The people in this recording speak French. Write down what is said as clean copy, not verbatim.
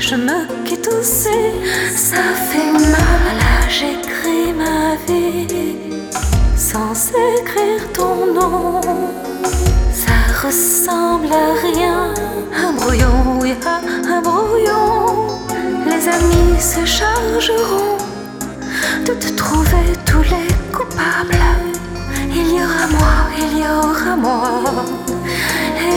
je me quitte aussi. Ça fait mal, là j'écris ma vie sans écrire ton nom. Ça ressemble à rien, un brouillon, oui, un brouillon. Les amis se chargeront de te trouver tous les coupables. Il y aura moi, il y aura moi.